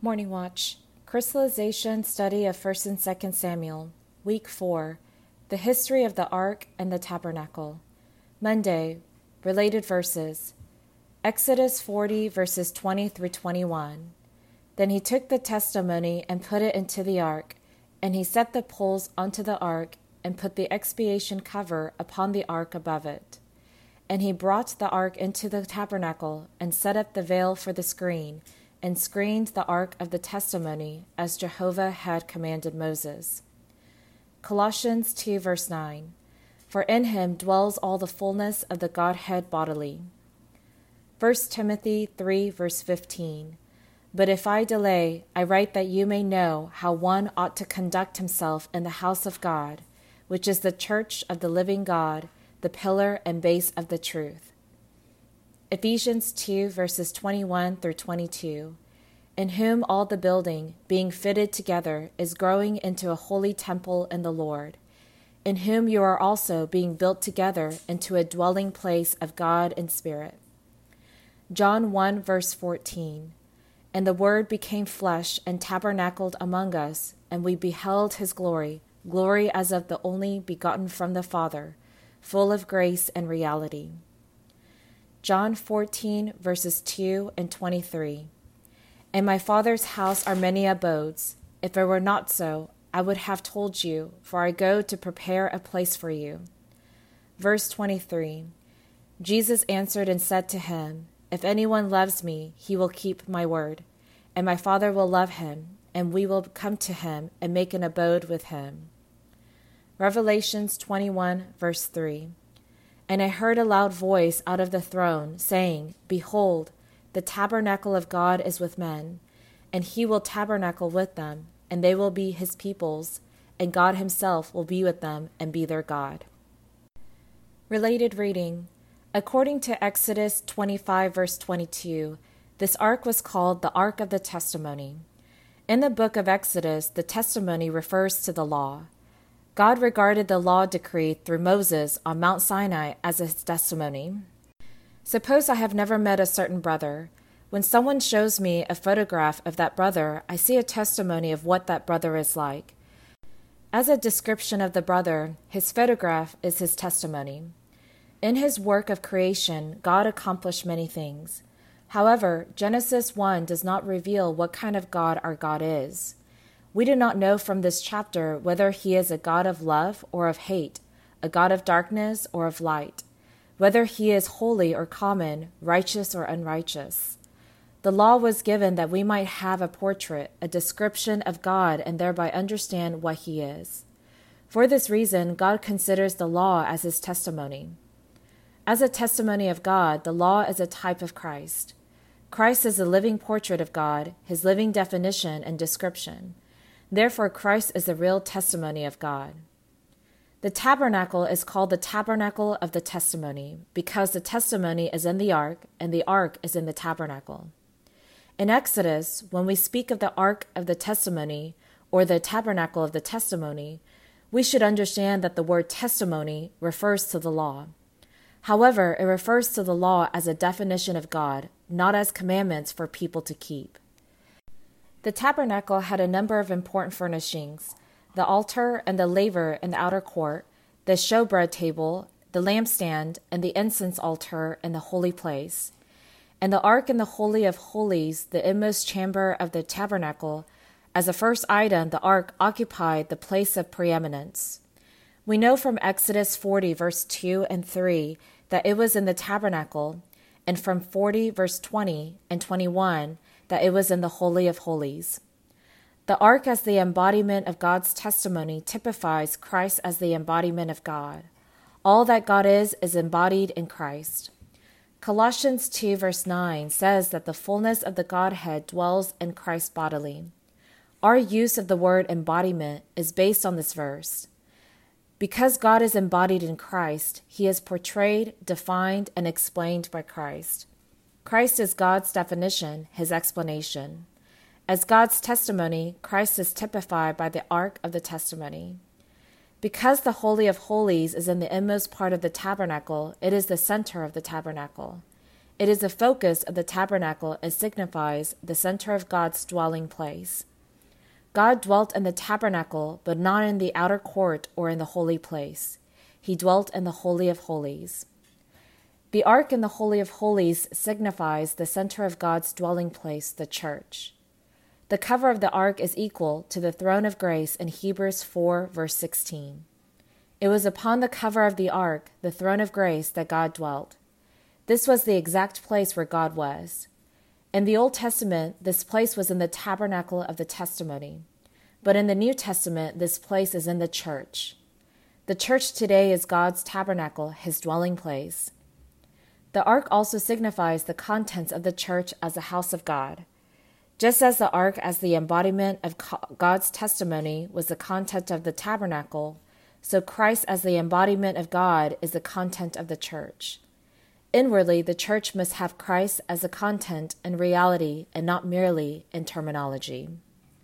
Morning Watch, Crystallization Study of 1st and 2nd Samuel, Week 4, The History of the Ark and the Tabernacle. Monday, Related Verses, Exodus 40 verses 20 through 21. Then he took the testimony and put it into the ark, and he set the poles onto the ark and put the expiation cover upon the ark above it. And he brought the ark into the tabernacle and set up the veil for the screen, and screened the ark of the testimony as Jehovah had commanded Moses. Colossians 2 verse 9. For in him dwells all the fullness of the Godhead bodily. 1 Timothy 3 verse 15. But if I delay, I write that you may know how one ought to conduct himself in the house of God, which is the church of the living God, the pillar and base of the truth. Ephesians 2 verses 21 through 22. In whom all the building, being fitted together, is growing into a holy temple in the Lord, in whom you are also being built together into a dwelling place of God in spirit. John 1 verse 14. And the Word became flesh and tabernacled among us, and we beheld his glory, glory as of the only begotten from the Father, full of grace and reality. John 14 verses 2 and 23. In my Father's house are many abodes. If it were not so, I would have told you, for I go to prepare a place for you. Verse 23. Jesus answered and said to him, If anyone loves me, he will keep my word, and my Father will love him, and we will come to him and make an abode with him. Revelations 21 verse 3. And I heard a loud voice out of the throne, saying, Behold, the tabernacle of God is with men, and he will tabernacle with them, and they will be his peoples, and God himself will be with them and be their God. Related reading. According to Exodus 25 verse 22, this ark was called the Ark of the Testimony. In the book of Exodus, the testimony refers to the law. God regarded the law decreed through Moses on Mount Sinai as his testimony. Suppose I have never met a certain brother. When someone shows me a photograph of that brother, I see a testimony of what that brother is like. As a description of the brother, his photograph is his testimony. In his work of creation, God accomplished many things. However, Genesis 1 does not reveal what kind of God our God is. We do not know from this chapter whether he is a God of love or of hate, a God of darkness or of light, whether he is holy or common, righteous or unrighteous. The law was given that we might have a portrait, a description of God, and thereby understand what he is. For this reason, God considers the law as his testimony. As a testimony of God, the law is a type of Christ. Christ is a living portrait of God, his living definition and description. Therefore, Christ is the real testimony of God. The tabernacle is called the tabernacle of the testimony because the testimony is in the ark and the ark is in the tabernacle. In Exodus, when we speak of the ark of the testimony or the tabernacle of the testimony, we should understand that the word testimony refers to the law. However, it refers to the law as a definition of God, not as commandments for people to keep. The tabernacle had a number of important furnishings: the altar and the laver in the outer court, the showbread table, the lampstand, and the incense altar in the holy place. And the ark in the Holy of Holies, the inmost chamber of the tabernacle, as a first item, the ark occupied the place of preeminence. We know from Exodus 40 verse 2 and 3 that it was in the tabernacle, and from 40 verse 20 and 21 that it was in the Holy of Holies. The ark as the embodiment of God's testimony typifies Christ as the embodiment of God. All that God is embodied in Christ. Colossians 2 verse 9 says that the fullness of the Godhead dwells in Christ bodily. Our use of the word embodiment is based on this verse. Because God is embodied in Christ, he is portrayed, defined, and explained by Christ. Christ is God's definition, his explanation. As God's testimony, Christ is typified by the ark of the testimony. Because the Holy of Holies is in the inmost part of the tabernacle, it is the center of the tabernacle. It is the focus of the tabernacle and signifies the center of God's dwelling place. God dwelt in the tabernacle, but not in the outer court or in the holy place. He dwelt in the Holy of Holies. The ark in the Holy of Holies signifies the center of God's dwelling place, the church. The cover of the ark is equal to the throne of grace in Hebrews 4, verse 16. It was upon the cover of the ark, the throne of grace, that God dwelt. This was the exact place where God was. In the Old Testament, this place was in the tabernacle of the testimony. But in the New Testament, this place is in the church. The church today is God's tabernacle, his dwelling place. The ark also signifies the contents of the church as a house of God. Just as the ark as the embodiment of God's testimony was the content of the tabernacle, so Christ as the embodiment of God is the content of the church. Inwardly, the church must have Christ as a content and reality and not merely in terminology.